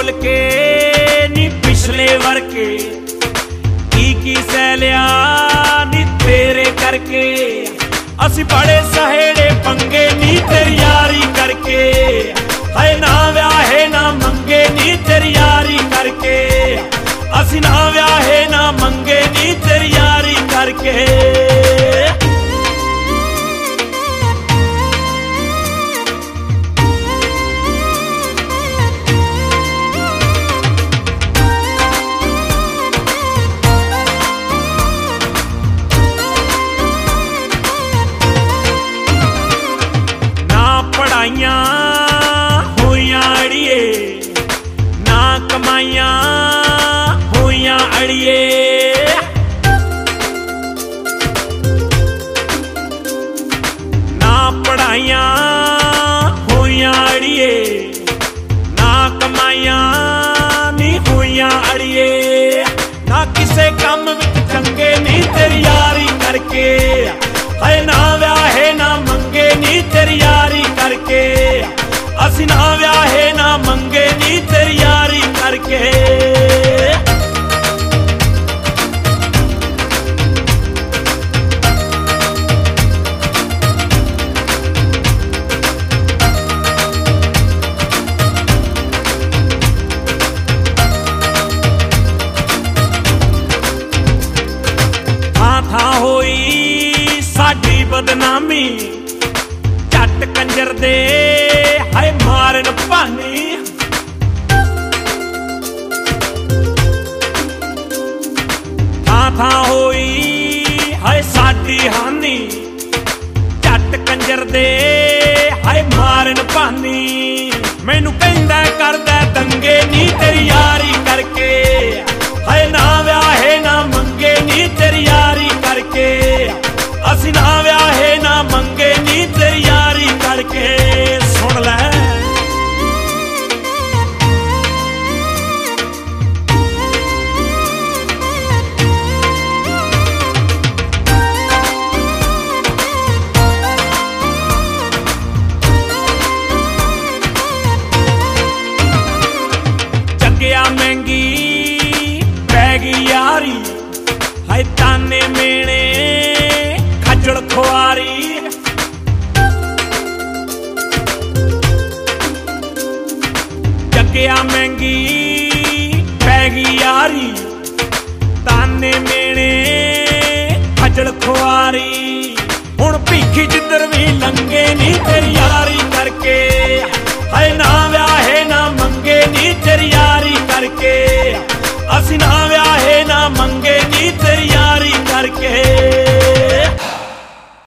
बोल के नी पिछले वर्के की सह लिया नी तेरे करके असी बड़े सहेड़े पंगे नी तेरी यारी करके है ना व्याहे ना मंगे नी तेरी यारी करके असी ना व्याहे ना मंगे नी तेरी यारी करके पढ़ाइया होइया अड़िए ना कमाइया होइया अड़िए ना पढ़ाइया होइया अड़िए ना कमाइया नी होइया अड़िए ना किसे कम विच चंगे नी तेरी यारी करके है ना व्याहे ना मंगे नी तेरी यारी करके असी ना व्याहे ना मंगे नी तेरी यारी करके था होई साडी बदनामी झट कंजर दे हाय मारन भानी था होई हाय साडी हानी झट कंजर दे हाय मारन भानी मैनू कहंदा करदा दंगे नी तेरी यारी करके हाय ना व्याहे ना मंगे नी तेरी यारी करके असी ना व्याहे ना मंगे नी तेरी यारी करके सुन लै जग्गिया महंगी पैगी यारी हाय ताने मेने खजड़ खुआरी जग्गिया महंगी पैगी यारी ताने मेने खजड़ खुआरी हुण भीखी जिधर भी लंगे नी तेरी यारी करके है ना